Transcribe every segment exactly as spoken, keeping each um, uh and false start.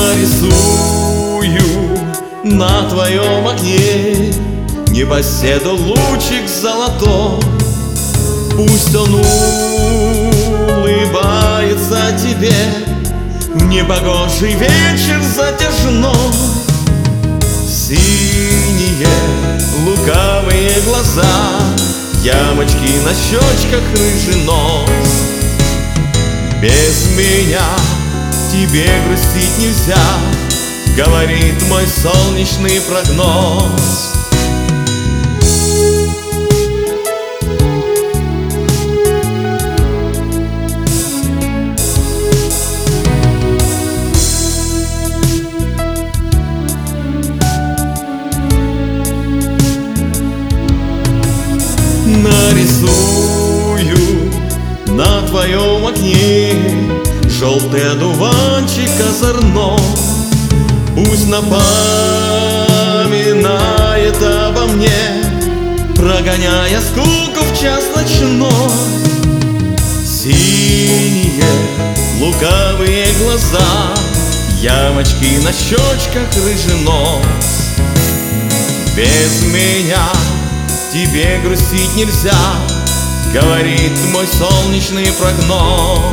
Нарисую на твоем окне непоседу лучик золотой. Пусть он улыбается тебе в непогожий вечер затяжной. Синие лукавые глаза, ямочки на щечках, рыжий нос. Без меня тебе грустить нельзя, говорит мой солнечный прогноз. Нарисую на твоем окне желтый одуванчик озорной. Пусть напоминает обо мне, прогоняя скуку в час ночной. Синие лукавые глаза, ямочки на щечках, рыжий нос. Без меня тебе грустить нельзя, говорит мой солнечный прогноз.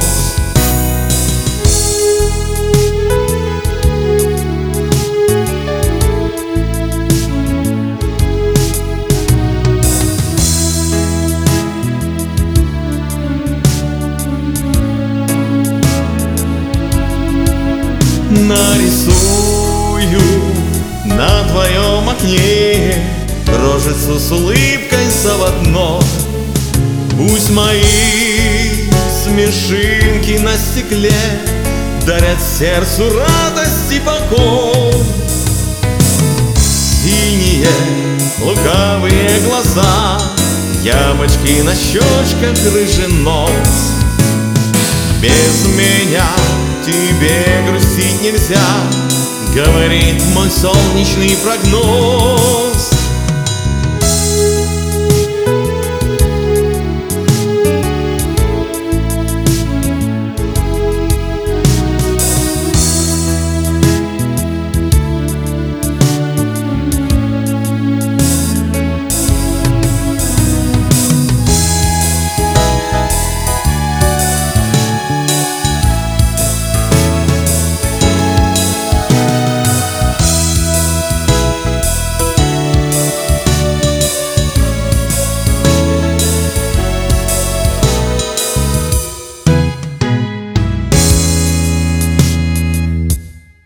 Нарисую на твоем окне рожицу с улыбкой заводной. Пусть мои смешинки на стекле дарят сердцу радость и покой. Синие лукавые глаза, ямочки на щечках, рыжий нос. Без меня тебе грустить нельзя, говорит мой солнечный прогноз.